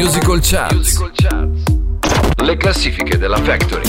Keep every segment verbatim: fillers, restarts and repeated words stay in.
Musical Charts. Le classifiche della Factory.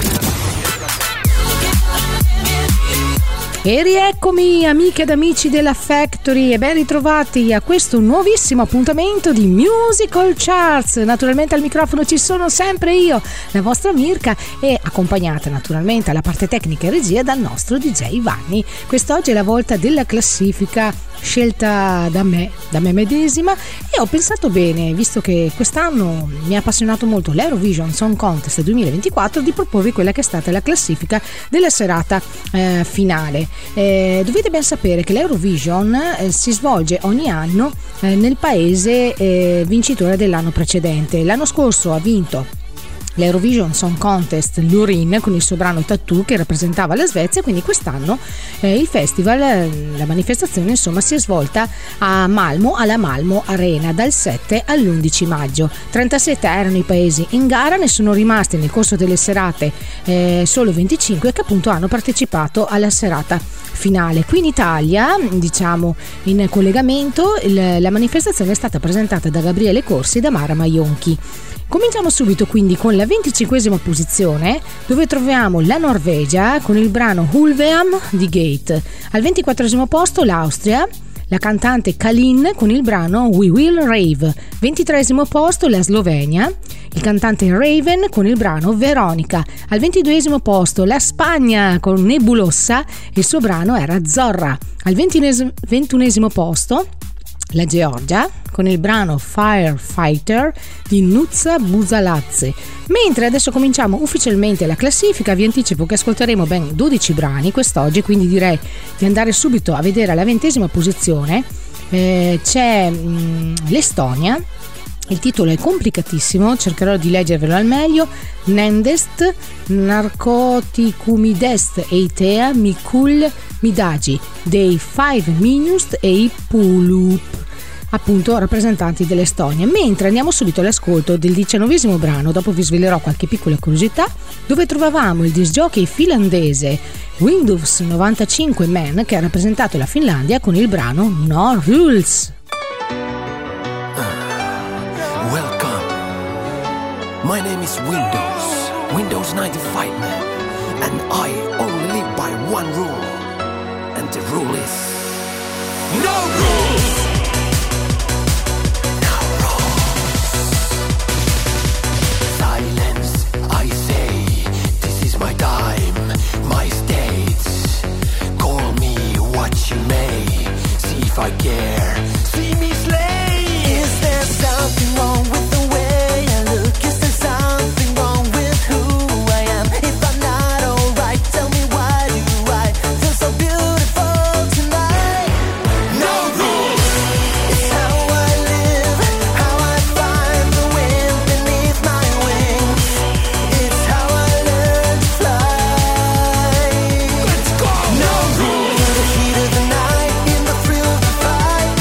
E rieccomi amiche ed amici della Factory e ben ritrovati a questo nuovissimo appuntamento di Musical Charts. Naturalmente al microfono ci sono sempre io, la vostra Mirka, e accompagnata naturalmente alla parte tecnica e regia dal nostro D J Vanni. Quest'oggi è la volta della classifica scelta da me, da me medesima, e ho pensato bene, visto che quest'anno mi ha appassionato molto l'Eurovision Song Contest duemilaventiquattro, di proporvi quella che è stata la classifica della serata eh, finale. Eh, dovete ben sapere che l'Eurovision eh, si svolge ogni anno eh, nel paese eh, vincitore dell'anno precedente. L'anno scorso ha vinto l'Eurovision Song Contest Loreen con il suo brano Tattoo, che rappresentava la Svezia, quindi quest'anno eh, il festival, la manifestazione insomma, si è svolta a Malmo, alla Malmo Arena, dal sette all'undici maggio. trentasette erano i paesi in gara, ne sono rimasti nel corso delle serate eh, solo venticinque che appunto hanno partecipato alla serata finale. Qui in Italia, diciamo in collegamento, il, la manifestazione è stata presentata da Gabriele Corsi e da Mara Maionchi. Cominciamo subito quindi con la venticinquesima posizione, dove troviamo la Norvegia con il brano Hulveam di Gate. Al ventiquattresimo posto l'Austria, la cantante Kalin con il brano We Will Rave. ventitreesimo posto la Slovenia, il cantante Raven con il brano Veronica. Al ventiduesimo posto la Spagna con Nebulosa, il suo brano era Zorra. Al ventunesimo posto la Georgia con il brano Firefighter di Nuzza Busalazze. Mentre adesso cominciamo ufficialmente la classifica, vi anticipo che ascolteremo ben dodici brani quest'oggi, quindi direi di andare subito a vedere alla ventesima posizione. Eh, c'è mh, l'Estonia. Il titolo è complicatissimo, cercherò di leggervelo al meglio. Nendest Narcoticumidest Eitea Mikul Midagi dei Five Minust e i Pulup, appunto rappresentanti dell'Estonia. Mentre andiamo subito all'ascolto del diciannovesimo brano, dopo vi svelerò qualche piccola curiosità, dove trovavamo il disc jockey finlandese Windows novantacinque Man, che ha rappresentato la Finlandia con il brano No Rules. Welcome. My name is Windows, Windows ninety-five Man, and I only live by one rule, and the rule is no rules. No rules. Silence, I say, this is my time, my stage. Call me what you may, see if I care, see me slay. Is there something wrong with the way I look? Is there something wrong with who I am? If I'm not alright, tell me why do I feel so beautiful tonight? No rules. It's how I live, how I find the wind beneath my wings. It's how I learn to fly. Let's go. No rules. In the heat of the night, in the thrill of the fight,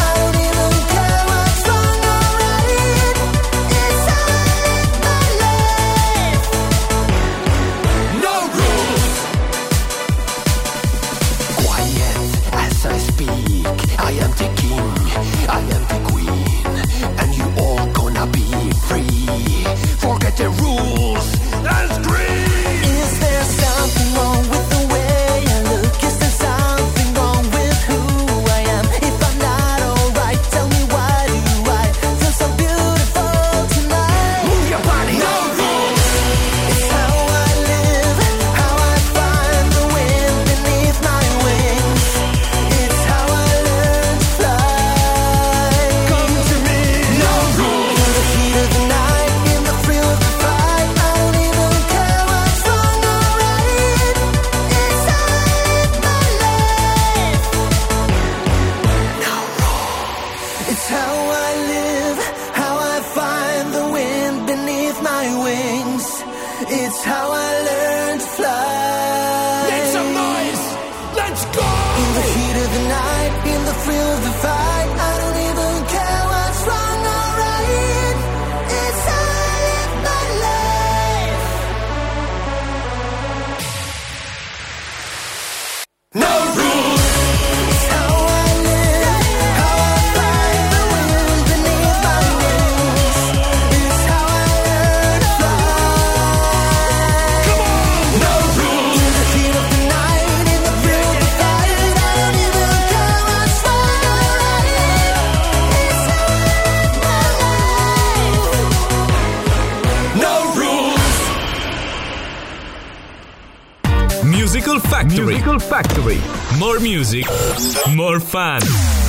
Musical Factory. Musical Factory. More music, more fun.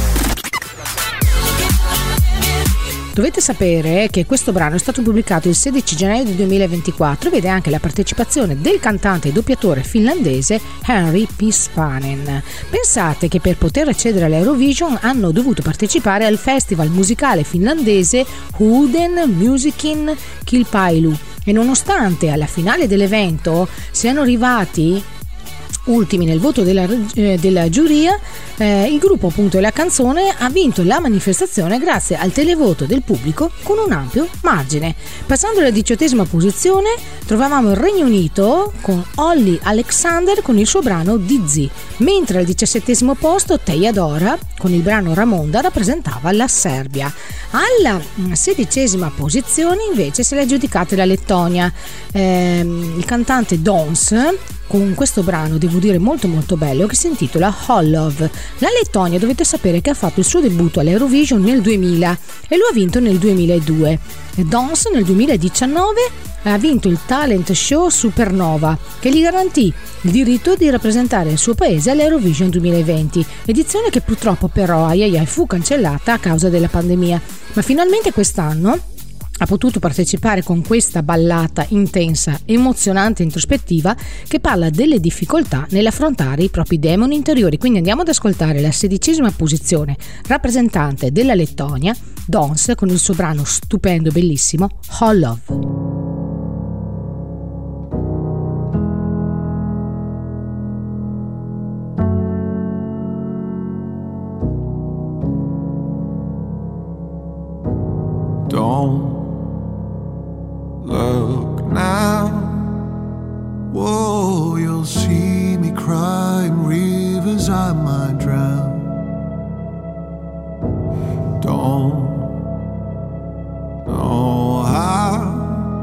Dovete sapere che questo brano è stato pubblicato il sedici gennaio del duemilaventiquattro e vede anche la partecipazione del cantante e doppiatore finlandese Henry Pispanen. Pensate che per poter accedere all'Eurovision hanno dovuto partecipare al festival musicale finlandese Uuden Musiikin Kilpailu e nonostante alla finale dell'evento siano arrivati ultimi nel voto della, eh, della giuria, eh, il gruppo appunto e la canzone ha vinto la manifestazione grazie al televoto del pubblico con un ampio margine. Passando alla diciottesima posizione trovavamo il Regno Unito con Olly Alexander con il suo brano Dizzy, mentre al diciassettesimo posto Teja Dora con il brano Ramonda rappresentava la Serbia. Alla sedicesima posizione invece se l'è aggiudicata la Lettonia, eh, il cantante Dons con questo brano, devo dire molto molto bello, che si intitola All Love. La Lettonia dovete sapere che ha fatto il suo debutto all'Eurovision nel duemila e lo ha vinto nel duemiladue. Dons nel duemiladiciannove ha vinto il talent show Supernova, che gli garantì il diritto di rappresentare il suo paese all'Eurovision duemilaventi, edizione che purtroppo però ai ai ai fu cancellata a causa della pandemia, ma finalmente quest'anno ha potuto partecipare con questa ballata intensa, emozionante e introspettiva che parla delle difficoltà nell'affrontare i propri demoni interiori. Quindi andiamo ad ascoltare la sedicesima posizione, rappresentante della Lettonia, Dons, con il suo brano stupendo e bellissimo All Love. Don't look now, whoa, you'll see me crying rivers I might drown. Don't know how,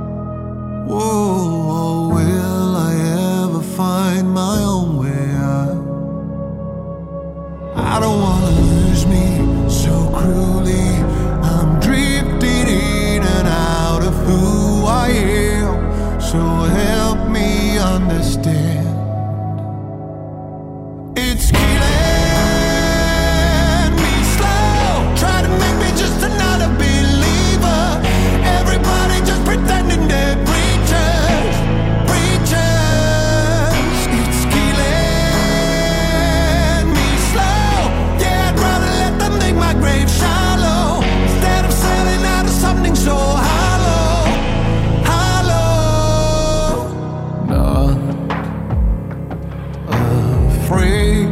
whoa, will I ever find my own way out? I don't wanna lose me so cruelly, I'm drifting in and out of who I am, so help me understand. It's killing me slow, try to make me just another believer. Everybody just pretending they're preachers, preachers. It's killing me slow, yeah, I'd rather let them dig my grave shallow instead of selling out of something so hollow, hollow. Not afraid,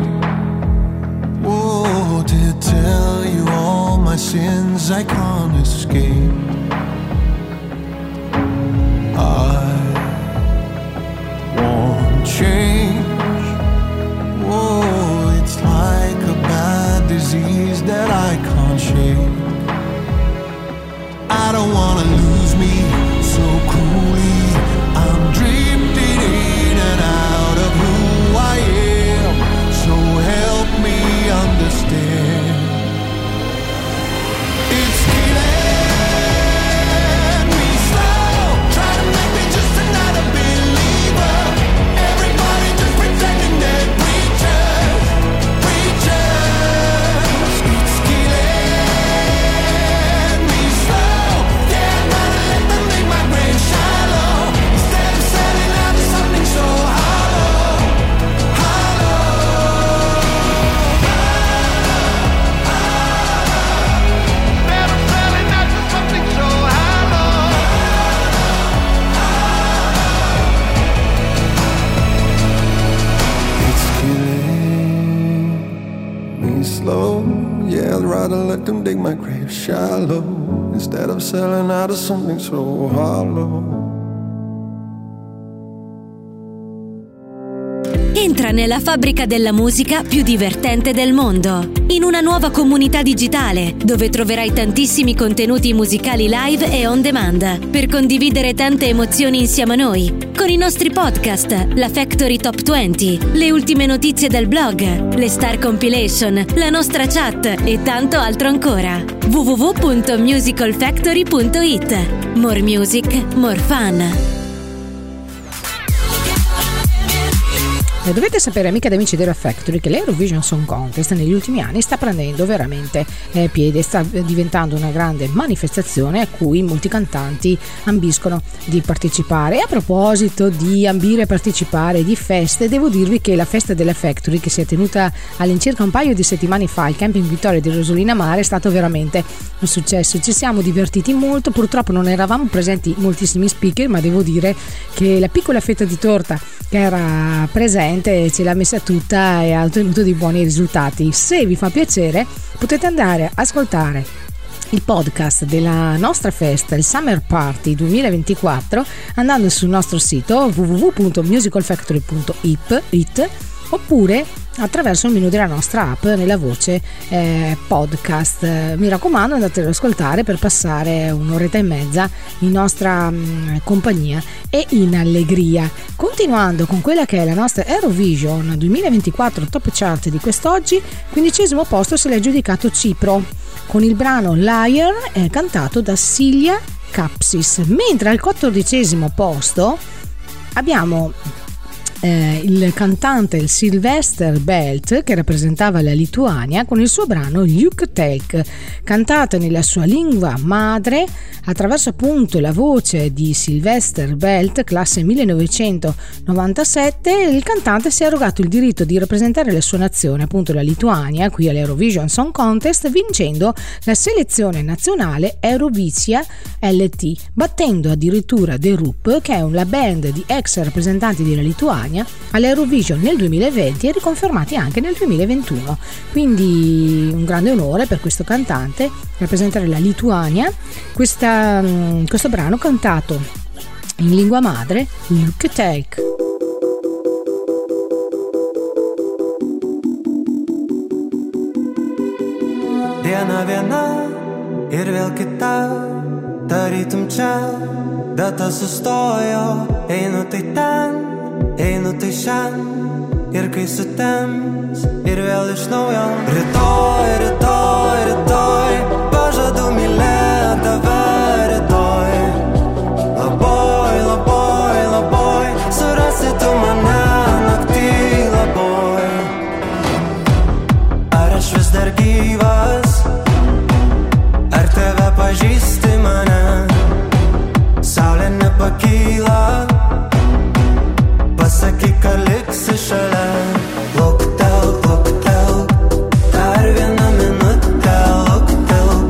whoa, to tell you all my sins I can't escape. I won't change, whoa, it's like a bad disease that I can't shake. I don't wanna lose me so cruelly, I'm drifting in and out of who I am, so help me understand. It's killing me slow, try to make me just another believer. Everybody just pretending they're preachers, preachers. It's killing me slow, yeah, I'd rather let them make my grave shallow instead of selling out to something so hollow, hollow. Instead of selling out to something so hollow. It's killing me slow, yeah, I'd rather let them dig my grave shallow instead of selling out of something so hollow. Entra nella fabbrica della musica più divertente del mondo, in una nuova comunità digitale dove troverai tantissimi contenuti musicali live e on demand per condividere tante emozioni insieme a noi, con i nostri podcast, la Factory Top venti, le ultime notizie del blog, le Star Compilation, la nostra chat e tanto altro ancora. w w w punto musical factory punto i t. More music, more fun. Eh, dovete sapere, amiche ed amici della Factory, che l'Eurovision Song Contest negli ultimi anni sta prendendo veramente eh, piede, sta diventando una grande manifestazione a cui molti cantanti ambiscono di partecipare. E a proposito di ambire a partecipare di feste, devo dirvi che la festa della Factory, che si è tenuta all'incirca un paio di settimane fa al Camping Vittoria di Rosolina Mare, è stato veramente un successo. Ci siamo divertiti molto, purtroppo non eravamo presenti moltissimi speaker, ma devo dire che la piccola fetta di torta che era presente ce l'ha messa tutta e ha ottenuto dei buoni risultati. Se vi fa piacere potete andare a ascoltare il podcast della nostra festa, il Summer Party duemilaventiquattro, andando sul nostro sito w w w punto musical factory punto it oppure attraverso il menu della nostra app nella voce eh, podcast. Mi raccomando, andate ad ascoltare per passare un'oretta e mezza in nostra mh, compagnia e in allegria. Continuando con quella che è la nostra Eurovision duemilaventiquattro Top Chart di quest'oggi, quindicesimo posto se l'è aggiudicato Cipro con il brano Liar, eh, cantato da Silja Kapsis, mentre al quattordicesimo posto abbiamo Eh, il cantante il Sylvester Belt, che rappresentava la Lituania con il suo brano Luktelk, cantato nella sua lingua madre attraverso appunto la voce di Sylvester Belt, classe millenovecentonovantasette. Il cantante si è arrogato il diritto di rappresentare la sua nazione, appunto la Lituania, qui all'Eurovision Song Contest, vincendo la selezione nazionale Eurovisia L T, battendo addirittura The Roop, che è una band di ex rappresentanti della Lituania, all'Eurovision nel duemilaventi e riconfermati anche nel duemilaventuno. Quindi un grande onore per questo cantante rappresentare la Lituania. Questa, questo brano cantato in lingua madre, Luktelk. Diena viena ir vėl kita, tarytum čia, data sustojo, einu tai ten, einu tai šiandien, ir kai sutems, ir vėl iš naujo. Rytoj, rytoj, rytoj, pažadu mylėt tave rytoj. Labai, labai, labai, surasi tu mane naktį labai. Ar aš vis dar gyvas, ar tave pažįsti mane? Saulė nepakyla, pasakyk, ar liksi šalia. Luktelk, luktelk, dar vieną minutę. Luktelk,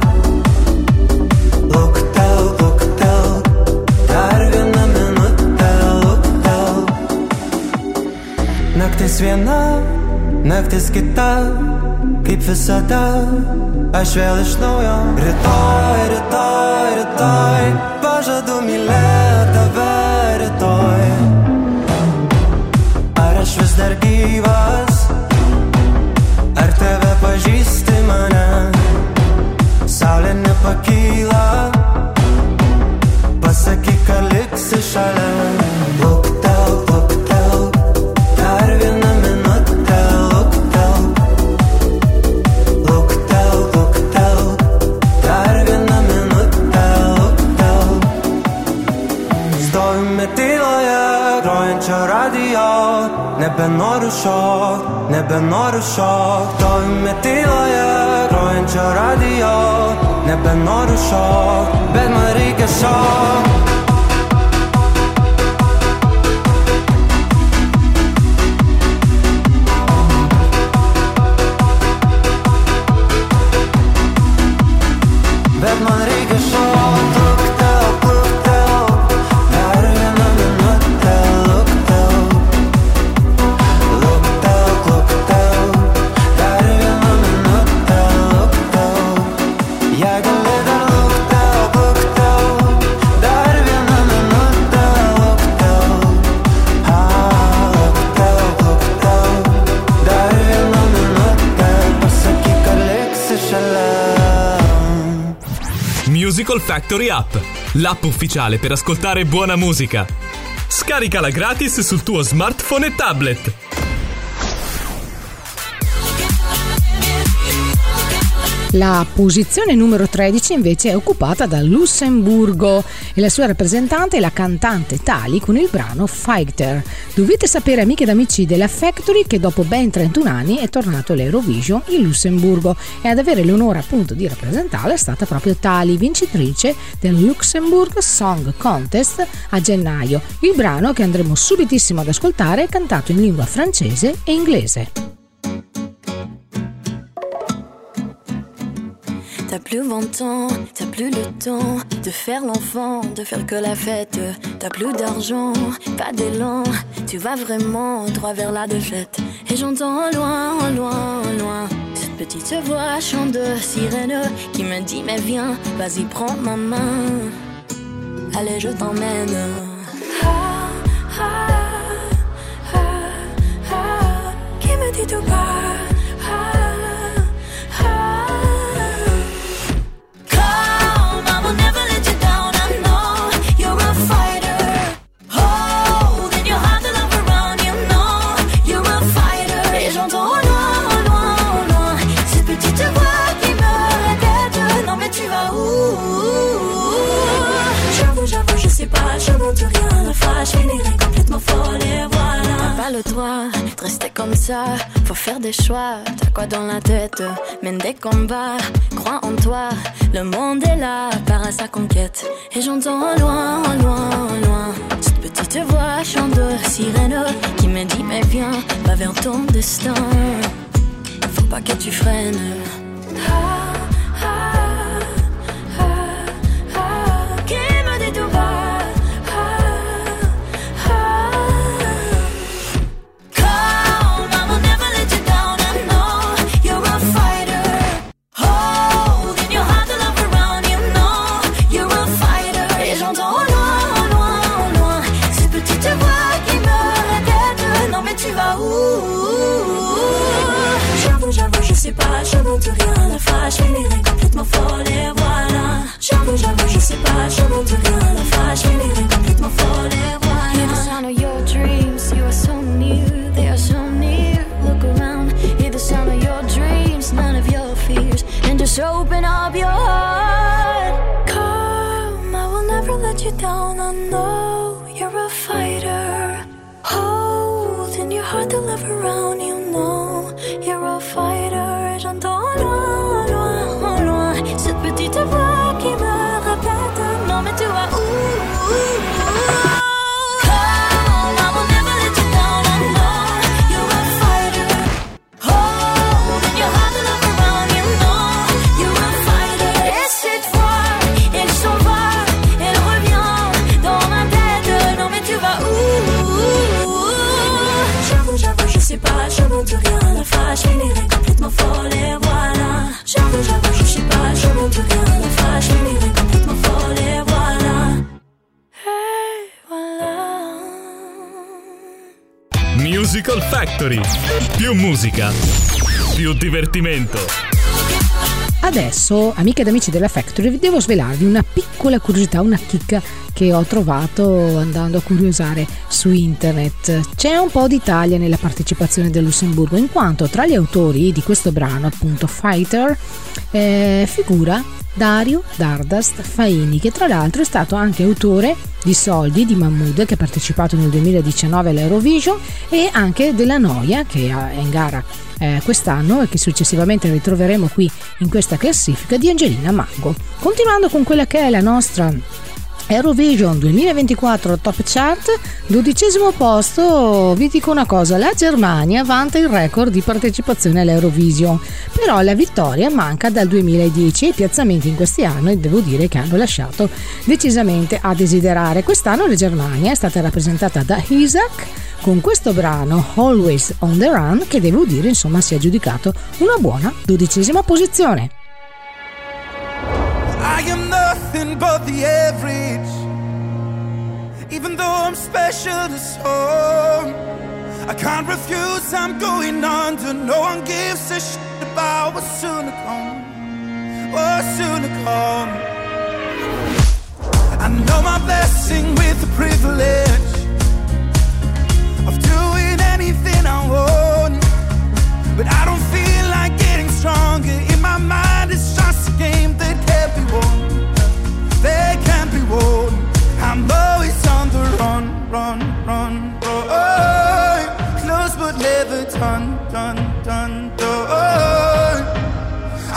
luktelk, luktelk, dar vieną minutę. Luktelk. Naktis viena, naktis kita, kaip visada, aš vėl iš naujo. Rytoj, rytoj, rytoj, pažadu mylėt tave rytoj. Aš vis dar gyvas, ar tave pažįsti mane? Saulė nepakyla, pasakyk, ar liksi šalia. Luktelk, luktelk, dar vieną minutę. Luktelk, luktelk, luktelk, dar vieną minutę. Luktelk. Stovime tyloje grojančio radijo, nebenoriu šokt, nebenoriu šokt. Stovime tyloje grojančio radijo, nebenoriu šokt, bet man reikia šokt. Bet man reikia šokt. Luktelk, luktelk, dar vieną minutę. Luktelk, luktelk, luktelk, dar vieną minutę. Luktelk, jei gali dar luktelk, luktelk, dar vieną minutę. Luktelk, a, luktelk, luktelk, dar vieną minutę. Pasakyk, ar liksi šalia. Musical Factory App, l'app ufficiale per ascoltare buona musica. Scaricala gratis sul tuo smartphone e tablet. La posizione numero tredici invece è occupata dal Lussemburgo e la sua rappresentante è la cantante Tali con il brano Fighter. Dovete sapere, amiche ed amici della Factory, che dopo ben trentuno anni è tornato l'Eurovision in Lussemburgo e ad avere l'onore appunto di rappresentarla è stata proprio Tali, vincitrice del Luxembourg Song Contest a gennaio. Il brano che andremo subitissimo ad ascoltare è cantato in lingua francese e inglese. T'as plus vingt ans, t'as plus le temps de faire l'enfant, de faire que la fête. T'as plus d'argent, pas d'élan, tu vas vraiment droit vers la défaite. Et j'entends au loin, au loin, au loin cette petite voix chant de sirène qui me dit mais viens, vas-y prends ma main, allez je t'emmène. Ah, ah, ah, ah, qui me dit tout bas. J'invente rien, la fâche finirait complètement folle et voilà. T'as pas le droit de rester comme ça, faut faire des choix. T'as quoi dans la tête? Mène des combats, crois en toi. Le monde est là, part à sa conquête. Et j'entends au loin, au loin, au loin cette petite voix chant de sirène qui me dit mais viens, va vers ton destin. Faut pas que tu freines. Ah, ah, ah, ah, qui me dit tout bas. J'invente rien, la fâche finirait complètement folle et voilà. J'avoue, j'avoue, je sais pas, j'invente rien, la fâche finirait complètement folle et voilà. Hear the sound of your dreams, you are so near, they are so near. Look around, hear the sound of your dreams, none of your fears, and just open up your heart. Come, I will never let you down, I know you're a fighter. Hold in your heart the love around, you know you're a fighter. J'entends loin, loin, loin cette petite voix qui me répète non mais tu vas où, où, où. Come, I will never let you down, I know you're a fighter. Hold in your heart the love around, you know you're a fighter. Et cette fois, elle s'en va, elle revient dans ma tête, non mais tu vas où, où, où. J'avoue, j'avoue, je sais pas, j'invente rien, la fâche finirait complètement folle et voilà. J'avoue, j'avoue, je sais pas, j'invente rien, la fâche finirait complètement folle et voilà. Et voilà. Musical Factory. Più musica, più divertimento. Adesso, amiche ed amici della Factory, vi devo svelarvi una piccola curiosità, una chicca che ho trovato andando a curiosare su internet. C'è un po' d'Italia nella partecipazione del Lussemburgo, in quanto tra gli autori di questo brano, appunto Fighter, eh, figura Dario Dardast Faini, che tra l'altro è stato anche autore di Soldi di Mahmood, che ha partecipato nel duemiladiciannove all'Eurovision, e anche della Noia, che è in gara eh, quest'anno e che successivamente ritroveremo qui in questa classifica, di Angelina Mango. Continuando con quella che è la nostra Eurovision duemilaventiquattro Top Chart, dodicesimo posto, vi dico una cosa, la Germania vanta il record di partecipazione all'Eurovision, però la vittoria manca dal duemiladieci e i piazzamenti in questi anni devo dire che hanno lasciato decisamente a desiderare. Quest'anno la Germania è stata rappresentata da Isaac con questo brano Always on the Run, che devo dire insomma si è aggiudicato una buona dodicesima posizione. I am nothing but the average, even though I'm special to some. I can't refuse, I'm going under. No one gives a shit about what's soon to come, what's soon to come. I know my blessing with the privilege of doing anything I want, but I don't feel like getting stronger. In my mind it's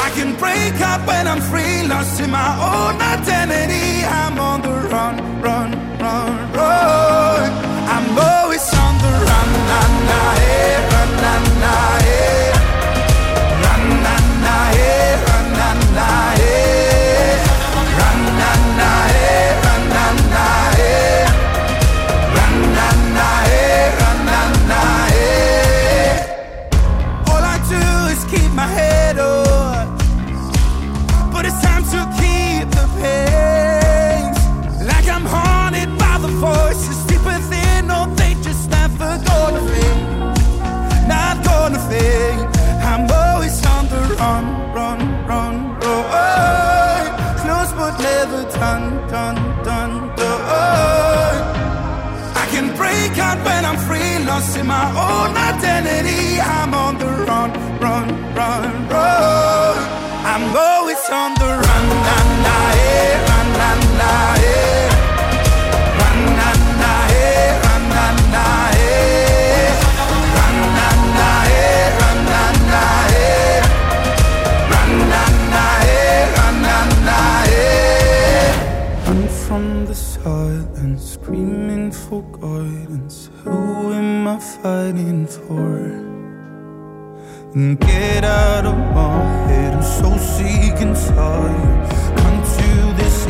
I can break up when I'm free, lost in my own identity. I'm on the run, run, run, run. I'm always on the run, na na, eh, run, na na, eh. Run, na na, eh, run, na na, eh. Run, na na, eh, run, na na, eh. Run, na na, eh, run, na na, eh. All I do is keep my head up, but it's time to keep the pace. Like I'm haunted by the voices deep within. Oh, they just never gonna fade, not gonna fade. I'm always on the run, run, run, run. Close but never done, done, done, done. I can break out when I'm free, lost in my own identity. I'm on the run, run, run, run. I'm always on the run, na na, eh, run, na na, eh. Run, na na, eh, run, na na, eh. Run, na na, eh, run, na na, eh. Run, na na, eh, run, na na, eh. Run from the silence, screaming for guidance. Who am I fighting for? And get out of my head, I'm so sick and tired. Can't do this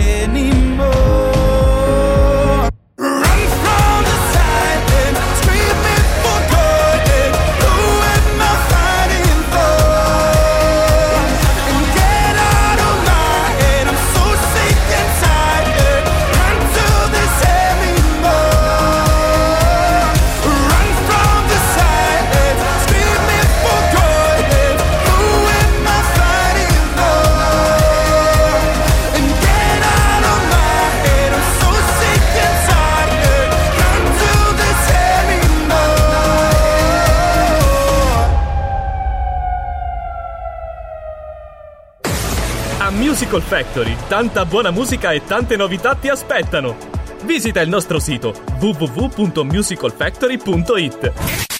anymore. Run from the silence, screaming for guidance. Who am I fighting for? And get out of my head, I'm so sick and tired. Can't do this anymore. Run from the silence, screaming for guidance. Who am I fighting for? And get out of my head, I'm so sick and tired. Can't do this anymore. A Musical Factory, tanta buona musica e tante novità ti aspettano. Visita il nostro sito w w w punto musical factory punto i t.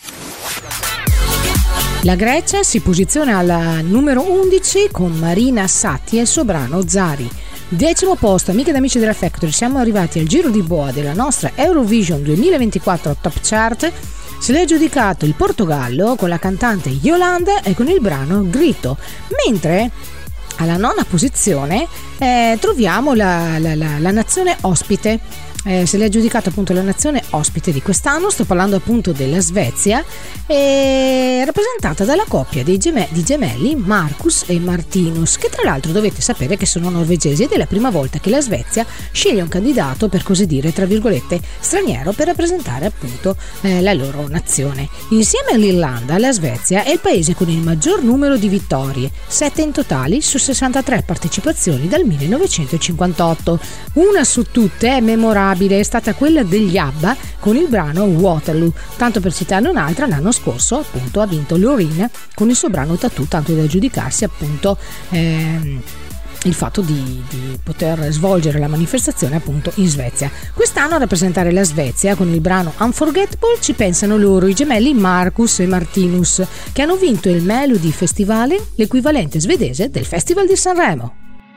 La Grecia si posiziona al numero undici con Marina Satti e il suo brano Zari. Decimo posto, amiche ed amici della Factory, siamo arrivati al giro di boa della nostra Eurovision duemilaventiquattro Top Chart. Se l'è aggiudicato il Portogallo con la cantante Yolanda e con il brano Grito, mentre alla nona posizione eh, troviamo la, la, la, la nazione ospite. Eh, se l'è aggiudicato appunto la nazione ospite di quest'anno, sto parlando appunto della Svezia, eh, rappresentata dalla coppia dei geme- di gemelli Marcus e Martinus, che tra l'altro dovete sapere che sono norvegesi ed è la prima volta che la Svezia sceglie un candidato, per così dire, tra virgolette, straniero per rappresentare appunto eh, la loro nazione. Insieme all'Irlanda, la Svezia è il paese con il maggior numero di vittorie, sette in totali su sessantatré partecipazioni dal millenovecentocinquantotto. Una su tutte è memorabile, è stata quella degli ABBA con il brano Waterloo, tanto per citarne un'altra. L'anno scorso appunto ha vinto Loreen con il suo brano Tattoo, tanto da aggiudicarsi appunto ehm, il fatto di, di poter svolgere la manifestazione appunto in Svezia. Quest'anno a rappresentare la Svezia con il brano Unforgettable ci pensano loro, i gemelli Marcus e Martinus, che hanno vinto il Melody Festivale, l'equivalente svedese del Festival di Sanremo.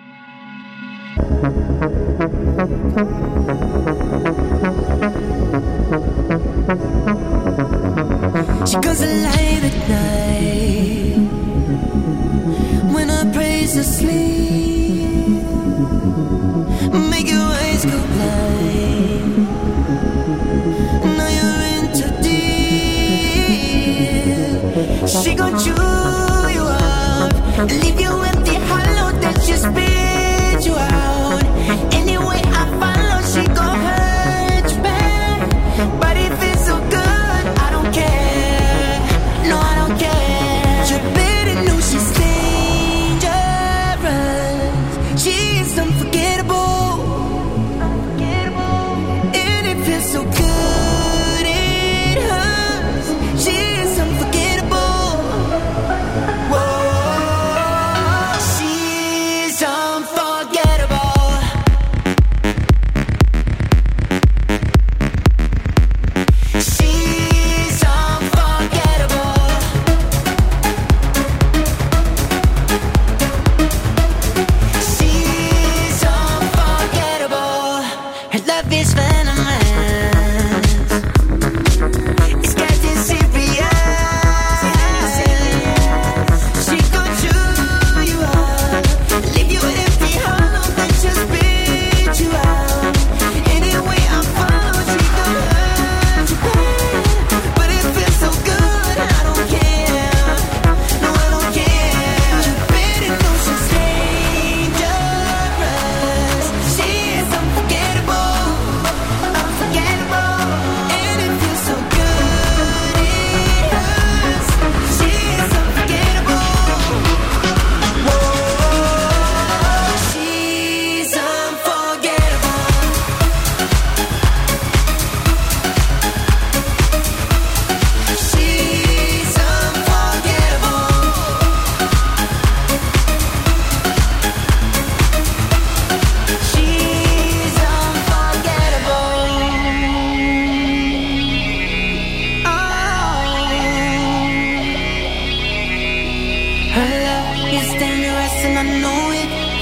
She goes alive at night when I praise asleep. Make your eyes go blind. Now you're in too deep. She gon' chew you up, leave you empty, hollow, then she spit you out. Anyway I follow, she gon' hurt you bad, but if it's so good, I don't care. No, I don't care. You better know she's dangerous. She is unforgettable. And it feels so good, it hurts. She is unforgettable. Whoa. She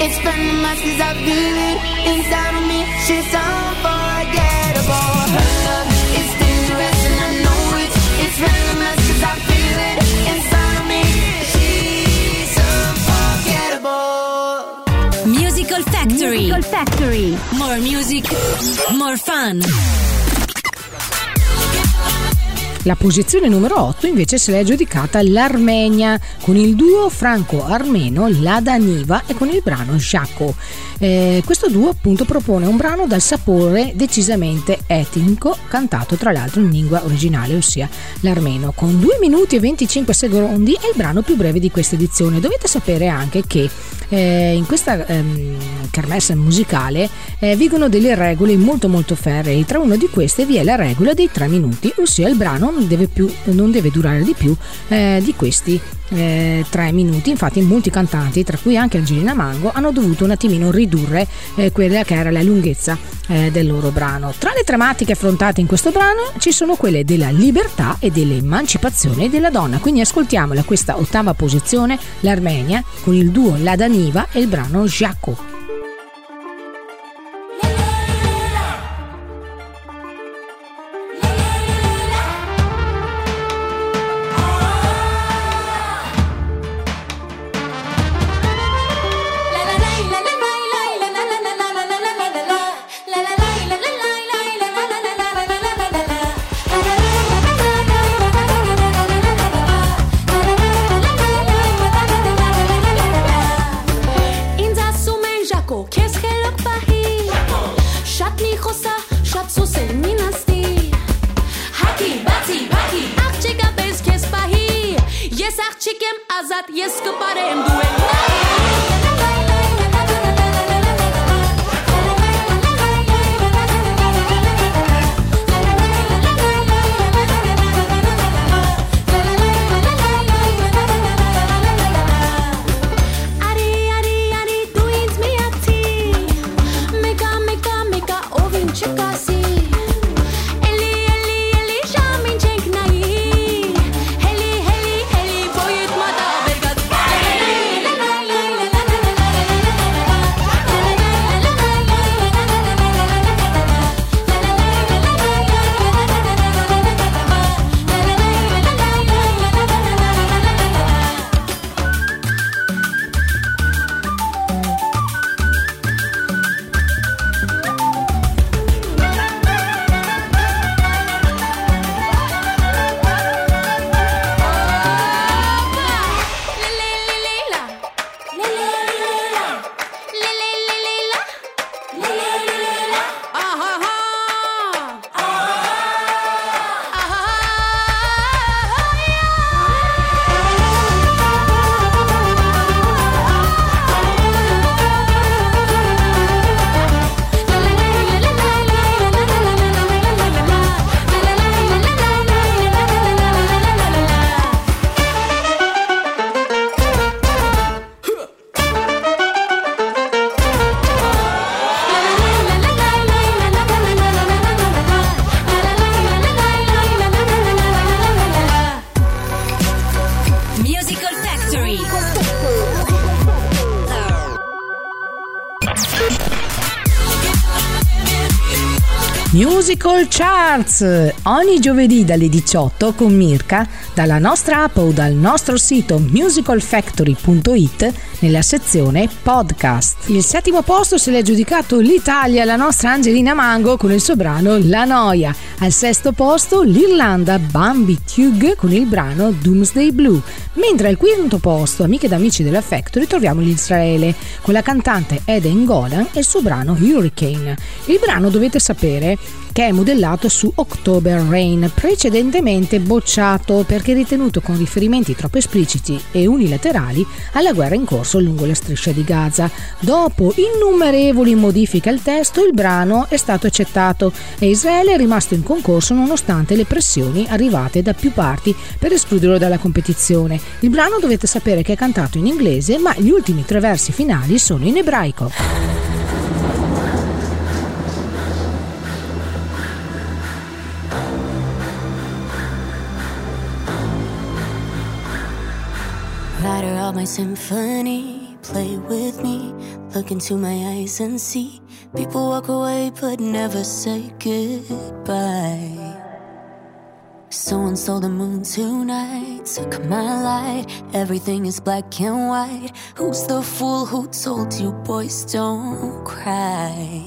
It's venomous 'cause I feel it inside of me. She's unforgettable. Her love is dangerous and I know it. It's venomous 'cause I feel it inside of me. She's unforgettable. Musical Factory. Musical Factory. More music, more fun. La posizione numero otto invece se l'è aggiudicata l'Armenia con il duo franco-armeno Lada Niva e con il brano Jaco. Eh, questo duo appunto propone un brano dal sapore decisamente etnico, cantato tra l'altro in lingua originale, ossia l'armeno, con due minuti e venticinque secondi. È il brano più breve di questa edizione. Dovete sapere anche che eh, in questa ehm, kermesse musicale eh, vigono delle regole molto molto ferree. Tra una di queste vi è la regola dei tre minuti, ossia il brano non deve, più, non deve durare di più eh, di questi eh, tre minuti. Infatti molti cantanti, tra cui anche Angelina Mango, hanno dovuto un attimino ridurre eh, quella che era la lunghezza eh, del loro brano. Tra le tematiche affrontate in questo brano ci sono quelle della libertà e dell'emancipazione della donna. Quindi ascoltiamola, questa ottava posizione, l'Armenia con il duo Lada Niva e il brano Jaco. Musical Charts ogni giovedì dalle diciotto con Mirka dalla nostra app o dal nostro sito musical factory punto it nella sezione podcast. Il settimo posto se l'è giudicato l'Italia, la nostra Angelina Mango con il suo brano La Noia. Al sesto posto l'Irlanda, Bambi Tug con il brano Doomsday Blue, mentre al quinto posto, amiche ed amici della Factory, troviamo l'Israele con la cantante Eden Golan e il suo brano Hurricane. Il brano dovete sapere che è modellato su October Rain, precedentemente bocciato perché ritenuto con riferimenti troppo espliciti e unilaterali alla guerra in corso lungo la striscia di Gaza. Dopo innumerevoli modifiche al testo, il brano è stato accettato e Israele è rimasto in concorso nonostante le pressioni arrivate da più parti per escluderlo dalla competizione. Il brano dovete sapere che è cantato in inglese, ma gli ultimi tre versi finali sono in ebraico. Writer of my symphony, play with me, Look into my eyes and see people walk away but never say goodbye. Someone stole the moon tonight, took my light. Everything is black and white. Who's the fool who told you boys don't cry?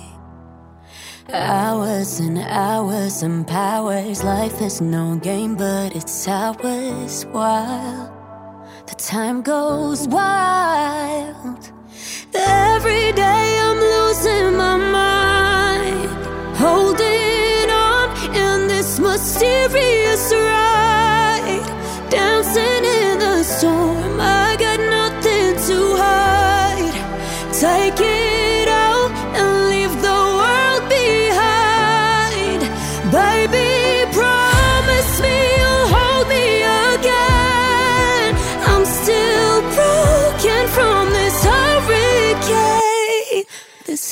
Hours and hours and powers. Life is no game but it's ours. While the time goes wild, every day I'm losing my mind, holding on in this mysterious ride, dancing in the storm. I got nothing to hide. Take it out and leave the world behind. Baby, promise me you'll hold me again. I'm still broken from this hurricane, this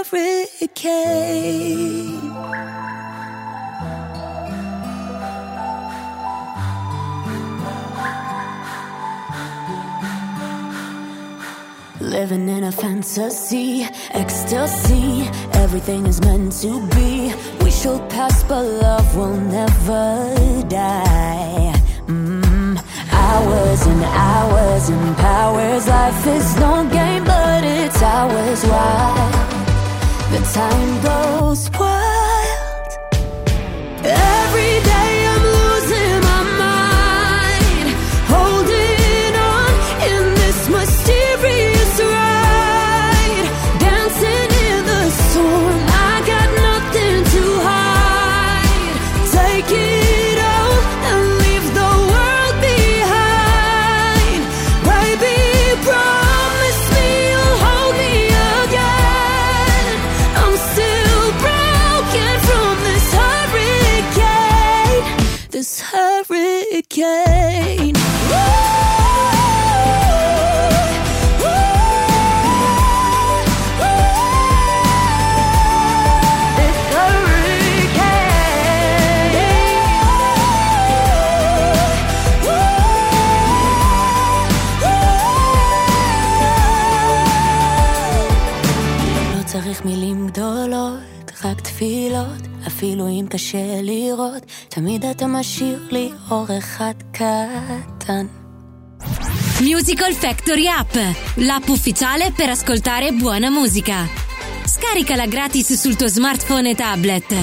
hurricane. Living in a fantasy, ecstasy. Everything is meant to be. We shall pass, but love will never die. Mm. Hours and hours and powers. Life is no game, but it's ours. Why? The time goes wild. Every day I'm losing my mind, holding on in this mysterious ride, dancing in the storm. I got nothing to hide. Take it all and leave the world behind. Baby, promise me you'll hold me again. I'm still broken from this hurricane, this hurricane. צריך מילים גדולות, רק תפילות, אפילו אם קשה לראות, תמיד אתה משאיר לי אור אחד קטן. Musical Factory App, l'app ufficiale per ascoltare buona musica. Scaricala gratis sul tuo smartphone e tablet.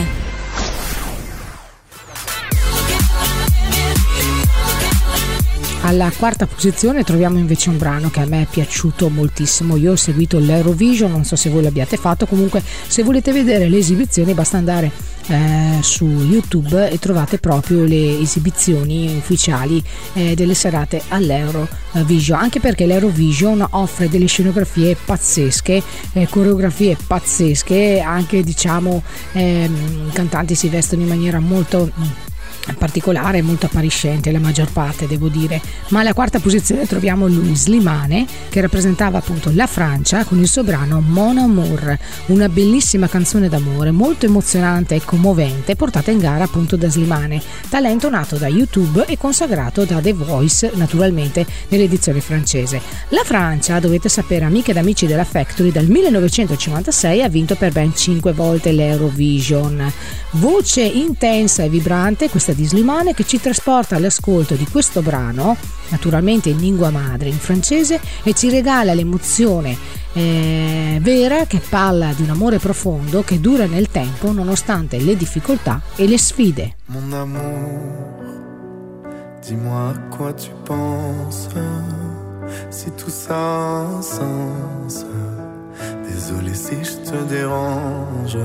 Alla quarta posizione troviamo invece un brano che a me è piaciuto moltissimo. Io ho seguito l'Eurovision, non so se voi l'abbiate fatto, comunque se volete vedere le esibizioni basta andare eh, su YouTube e trovate proprio le esibizioni ufficiali eh, delle serate all'Eurovision, anche perché l'Eurovision offre delle scenografie pazzesche, eh, coreografie pazzesche, anche diciamo eh, i cantanti si vestono in maniera molto particolare, molto appariscente la maggior parte, devo dire. Ma alla quarta posizione troviamo Louis Slimane, che rappresentava appunto la Francia con il suo brano Mon Amour, una bellissima canzone d'amore molto emozionante e commovente, portata in gara appunto da Slimane, talento nato da YouTube e consacrato da The Voice naturalmente nell'edizione francese. La Francia, dovete sapere amiche ed amici della Factory, dal millenovecentocinquantasei ha vinto per ben cinque volte l'Eurovision. Voce intensa e vibrante questa di Slimane, che ci trasporta all'ascolto di questo brano, naturalmente in lingua madre, in francese, e ci regala l'emozione eh, vera che parla di un amore profondo che dura nel tempo nonostante le difficoltà e le sfide. Mon amour, dis-moi à quoi tu penses, si tout ça a un sens, désolé si je te dérange.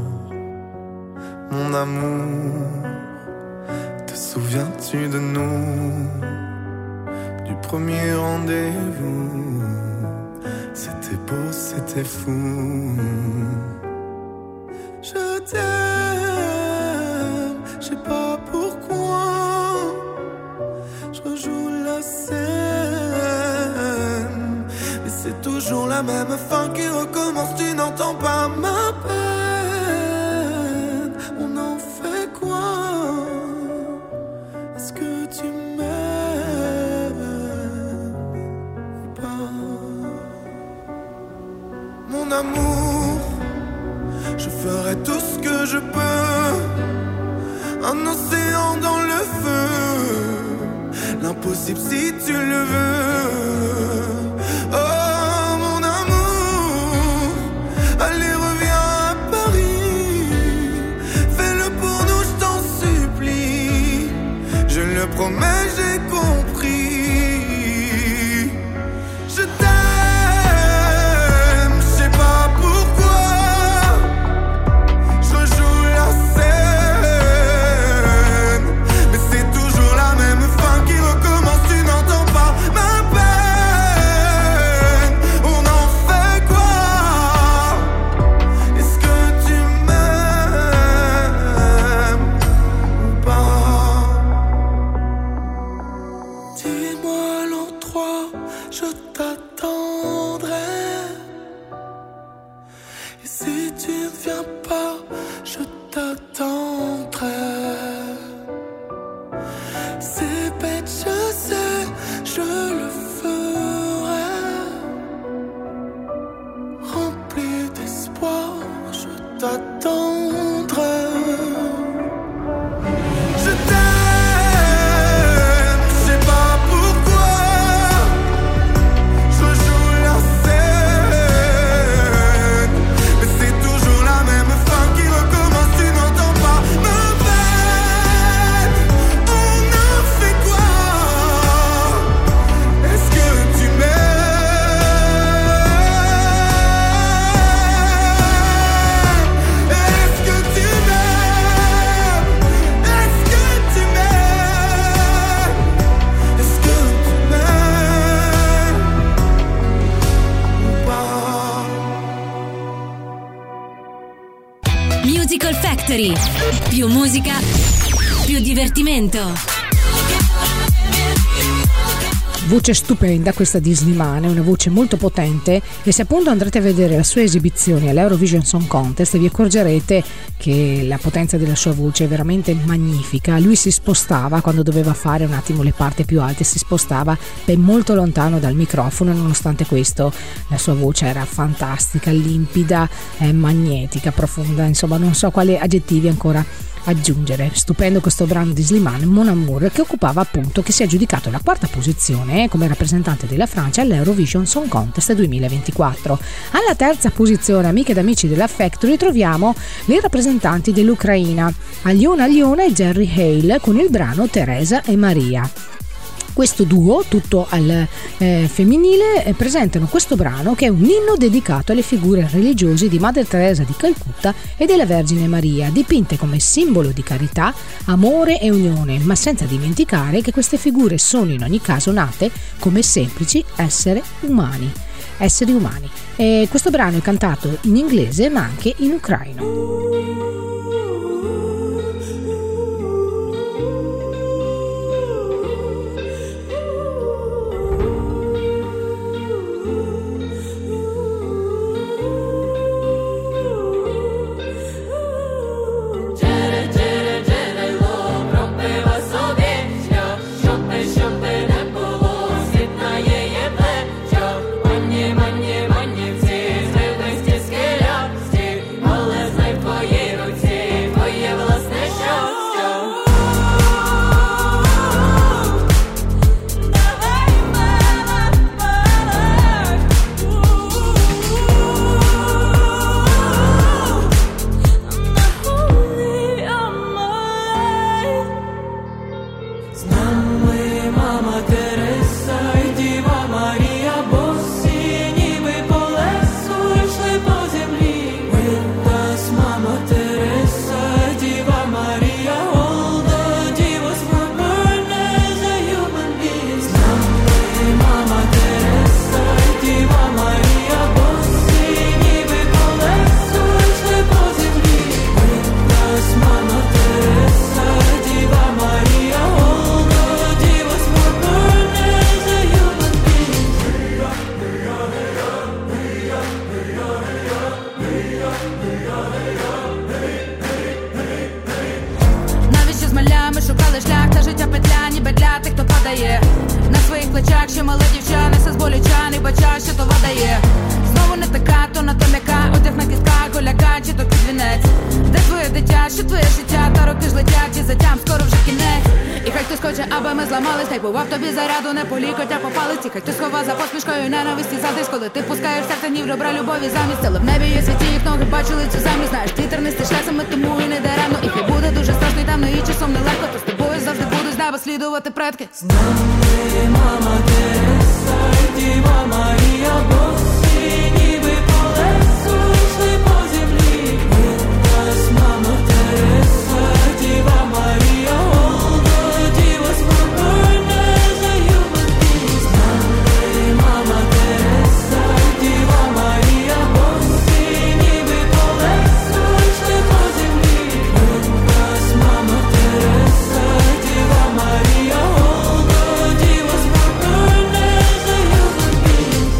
Mon amour, te souviens-tu de nous, du premier rendez-vous? C'était beau, c'était fou. Je t'aime, je sais pas pourquoi, je rejoue la scène, mais c'est toujours la même fin qui recommence, tu n'entends pas ma peine. On en fait quoi? Est-ce que tu m'aimes ou pas? mon amour, je ferai tout ce que je peux. Un océan dans le feu, l'impossible si tu le veux. Oh mon amour, allez reviens à Paris, fais-le pour nous, je t'en supplie. Je le promets, j'ai compris. Je t'aime. Musical Factory. Più musica, più divertimento. Voce stupenda questa di Slimane, una voce molto potente, e se appunto andrete a vedere la sua esibizione all'Eurovision Song Contest vi accorgerete che la potenza della sua voce è veramente magnifica. Lui si spostava quando doveva fare un attimo le parti più alte, si spostava ben molto lontano dal microfono, e nonostante questo la sua voce era fantastica, limpida, eh, magnetica, profonda, insomma non so quali aggettivi ancora aggiungere. Stupendo questo brano di Slimane, Mon Amour, che occupava appunto, che si è aggiudicato la quarta posizione come rappresentante della Francia all'Eurovision Song Contest duemilaventiquattro. Alla terza posizione, amiche ed amici della Factory, troviamo le rappresentanti dell'Ucraina, Alyona Alyona e Jerry Hale, con il brano Teresa e Maria. Questo duo, tutto al eh, femminile, eh, presentano questo brano che è un inno dedicato alle figure religiose di Madre Teresa di Calcutta e della Vergine Maria, dipinte come simbolo di carità, amore e unione, ma senza dimenticare che queste figure sono in ogni caso nate come semplici esseri umani. Esseri umani. E questo brano è cantato in inglese ma anche in ucraino. Yeah. що твоє життя, та роки ж летять і затям, скоро вже кінець. І хай хтось хоче, аби ми зламались, та й бував тобі заряду, не полікотя по палиці. Хай хтось хова за посмішкою ненависті завжди, коли ти пускаєш серце ні в ребра любові замість. Але в небі є світі, їх ноги бачили цю землю. Знаєш, ти тернистий шлях, саме тому і не даремно. І хай буде дуже страшно і темно, і часом нелегко, то з тобою завжди будуть з неба слідувати предки. З нами, мама Тереса, Діва Марія, босі, ніби по лесу йшли по землі. Від нас, мама Тереса, Діва Марія, Olga, Діва спокійна за human beings. З нами, мама Тереса, Діва Марія, босі, ніби по лесу йшли по землі. Від нас, мама Тереса, Діва Марія, Olga, Діва спокійна за human beings.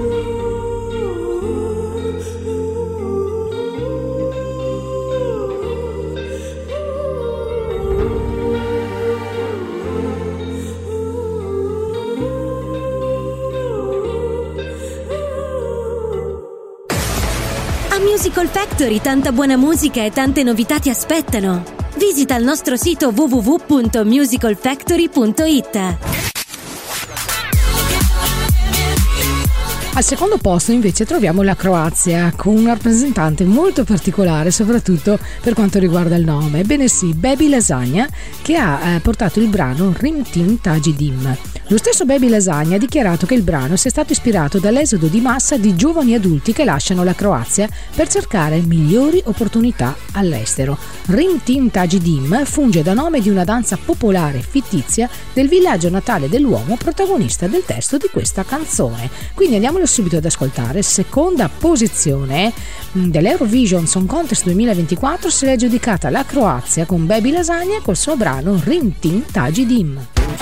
A Musical Factory tanta buona musica e tante novità ti aspettano. Visita il nostro sito w w w punto musical factory punto i t. Al secondo posto invece troviamo la Croazia, con un rappresentante molto particolare, soprattutto per quanto riguarda il nome. Ebbene sì, Baby Lasagna, che ha eh, portato il brano Rim Tim Taji Dim. Lo stesso Baby Lasagna ha dichiarato che il brano sia stato ispirato dall'esodo di massa di giovani adulti che lasciano la Croazia per cercare migliori opportunità all'estero. Rim Tim Taji Dim funge da nome di una danza popolare fittizia del villaggio natale dell'uomo protagonista del testo di questa canzone. Quindi andiamolo subito ad ascoltare. Seconda posizione dell'Eurovision Song Contest duemilaventiquattro se l'è aggiudicata la Croazia con Baby Lasagna col suo brano Rim Tim Taji Dim.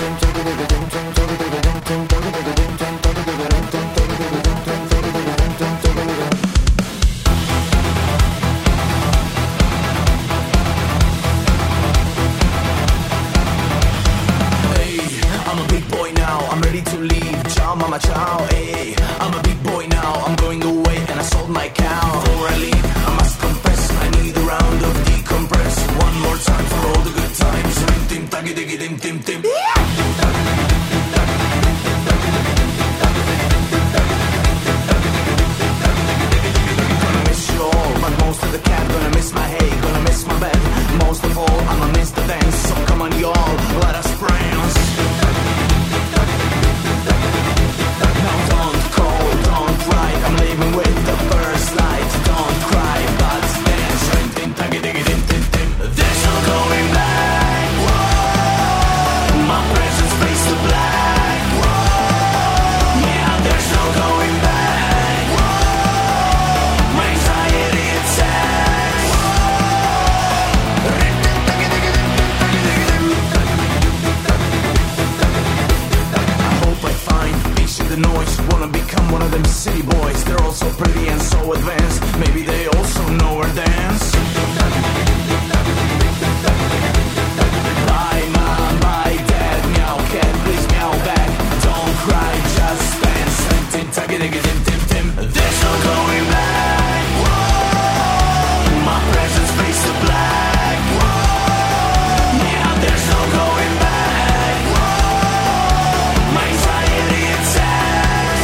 Mama, ciao, hey, I'm a big boy now, I'm going away and I sold my cow. Before I leave, I must confess, I need a round of decompress. One more time for all the good times. Rim tim tagi digi dim tim tim. Gonna miss you all, but most of the cat. Gonna miss my hay, gonna miss my bed. Most of all, I'ma miss the dance. So come on y'all, let us prance. I'm leaving with the first light. Don't cry, but dance. There's no going back. Whoa. My presence fades to black. Whoa. Yeah, there's no going back. Whoa. My anxiety attacks. I hope I find peace in the noise. Wanna become one of them city boys. They're all so pretty and so advanced. Maybe they also know or dance. Bye mom, bye dad, meow cat, please meow back. Don't cry, just dance. Tim tim tim tim tim. There's no going back. Whoa. My presence fades to black. Whoa. Yeah, there's no going back. Whoa. My anxiety attacks.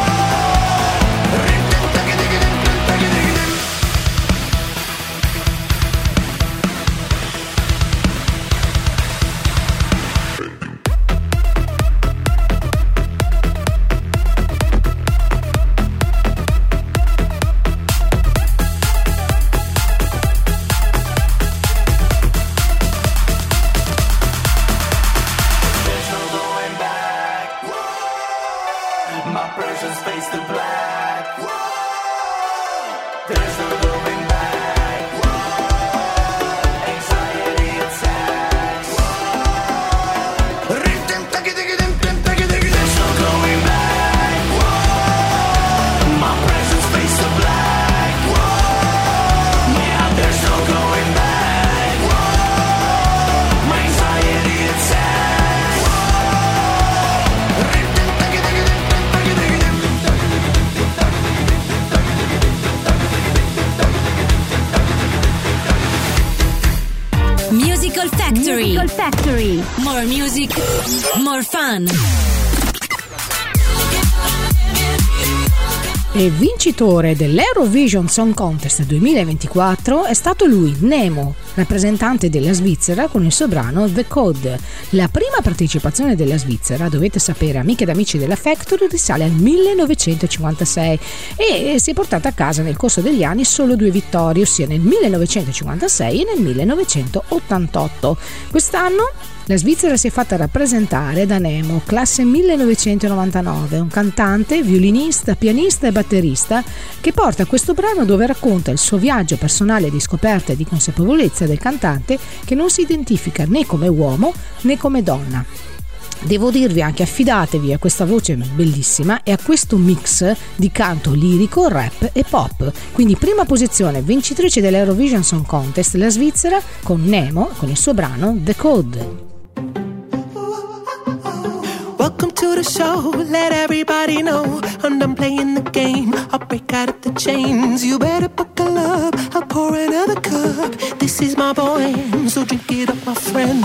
My presence fades to black. Whoa. There's no going back. Whoa. Anxiety attacks. Whoa. There's no going back. Whoa. My presence fades to black. Whoa. Yeah, there's no going back. Whoa. My anxiety attacks. Whoa. Factory. Musical Factory. More music, more fun. E vincitore dell'Eurovision Song Contest duemilaventiquattro è stato lui, Nemo, rappresentante della Svizzera con il suo brano The Code. La prima partecipazione della Svizzera, dovete sapere amiche ed amici della Factory, risale al millenovecentocinquantasei e si è portata a casa nel corso degli anni solo due vittorie, ossia nel millenovecentocinquantasei e nel millenovecentottantotto. Quest'anno la Svizzera si è fatta rappresentare da Nemo, classe millenovecentonovantanove, un cantante, violinista, pianista e batterista che porta questo brano dove racconta il suo viaggio personale di scoperta e di consapevolezza del cantante che non si identifica né come uomo né come donna. Devo dirvi anche, affidatevi a questa voce bellissima e a questo mix di canto lirico, rap e pop. Quindi prima posizione, vincitrice dell'Eurovision Song Contest, la Svizzera con Nemo, con il suo brano The Code. Welcome to the show, let everybody know I'm done playing the game, I'll break out of the chains. You better buckle up, I'll pour another cup. This is my boy, so drink it up, my friend.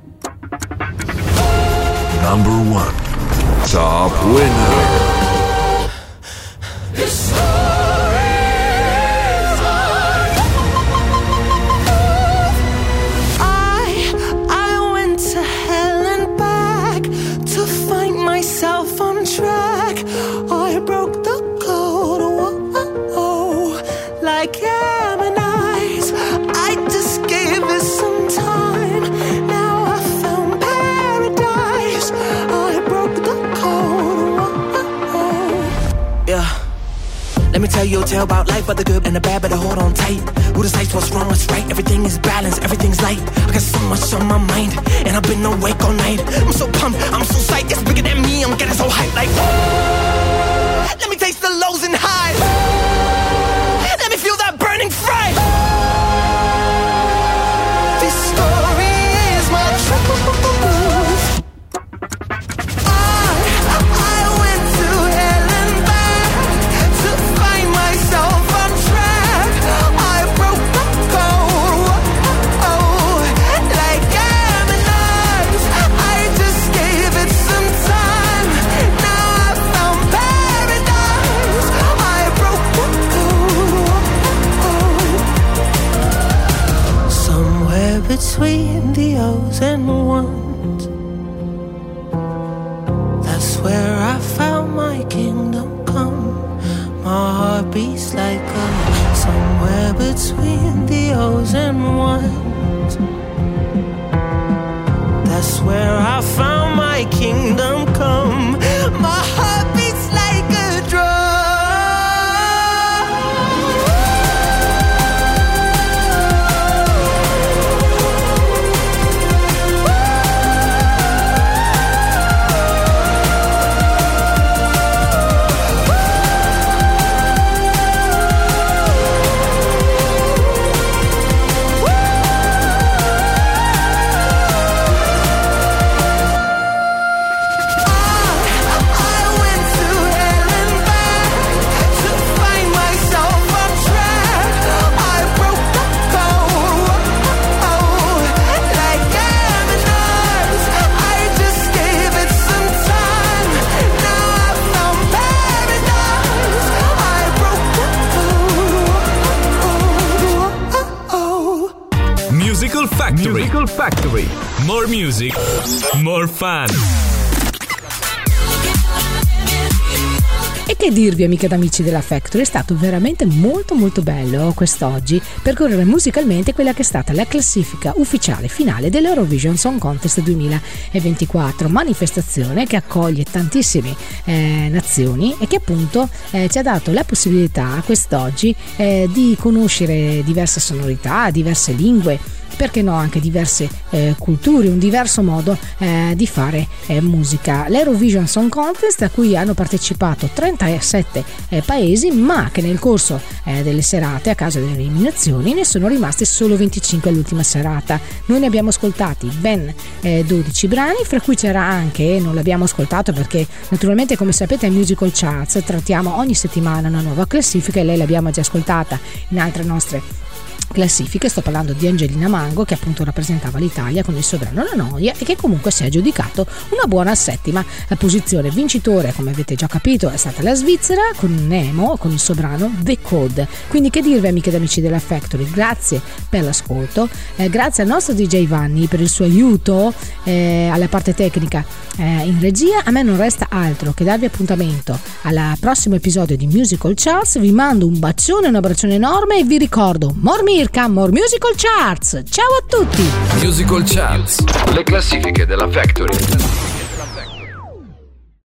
Number one, top winner. This story is mine. I, I went to hell and back to find myself on track. I broke the code, oh, oh, like Gemini's. I just gave it some time. Now I found paradise. I broke the code, oh, oh. Yeah. Let me tell you a tale about life, but the good and the bad, better hold on tight. Who decides what's wrong, what's right? Everything is balanced, everything's light. I got so much on my mind, and I've been awake all night. I'm so pumped, I'm so psyched, it's bigger than me, I'm getting so hyped like oh, let me taste the lows and highs. Let me feel that burning fright. This story is my truth. Between the O's and ones, that's where I found my kingdom come. My heart beats like a somewhere between the O's and ones. That's where I found my kingdom come. My heart beats like a drum. Factory. Musical Factory. More music, more fun. E che dirvi, amiche ed amici della Factory, è stato veramente molto molto bello quest'oggi percorrere musicalmente quella che è stata la classifica ufficiale finale dell'Eurovision Song Contest duemilaventiquattro, manifestazione che accoglie tantissime eh, nazioni e che appunto eh, ci ha dato la possibilità quest'oggi eh, di conoscere diverse sonorità, diverse lingue, perché no anche diverse eh, culture, un diverso modo eh, di fare eh, musica. L'Eurovision Song Contest, a cui hanno partecipato trentasette eh, paesi, ma che nel corso eh, delle serate, a causa delle eliminazioni, ne sono rimasti solo venticinque all'ultima serata. Noi ne abbiamo ascoltati ben eh, dodici brani, fra cui c'era anche, non l'abbiamo ascoltato perché naturalmente, come sapete, ai Musical Charts trattiamo ogni settimana una nuova classifica e lei l'abbiamo già ascoltata in altre nostre classifiche. Sto parlando di Angelina Mango, che appunto rappresentava l'Italia con il suo brano La Noia e che comunque si è aggiudicato una buona settima posizione. Vincitore, come avete già capito, è stata la Svizzera con Nemo, con il suo brano The Code. Quindi che dirvi, amiche ed amici della Factory, grazie per l'ascolto, eh, grazie al nostro D J Vanni per il suo aiuto eh, alla parte tecnica eh, in regia. A me non resta altro che darvi appuntamento al prossimo episodio di Musical Charts. Vi mando un bacione, un abbraccione enorme e vi ricordo more Mirka, more Musical Charts. Ciao a tutti. Musical Charts, le classifiche della Factory.